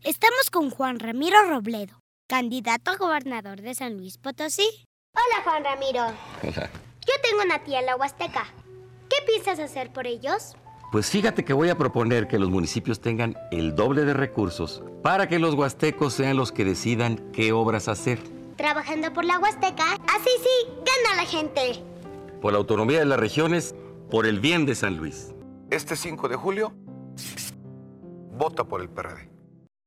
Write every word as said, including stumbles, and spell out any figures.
Estamos con Juan Ramiro Robledo, candidato a gobernador de San Luis Potosí. Hola, Juan Ramiro. Hola. Yo tengo una tía en la Huasteca. ¿Qué piensas hacer por ellos? Pues fíjate que voy a proponer que los municipios tengan el doble de recursos para que los huastecos sean los que decidan qué obras hacer. Trabajando por la Huasteca, así sí, gana la gente. Por la autonomía de las regiones, por el bien de San Luis. Este cinco de julio, vota por el P R D.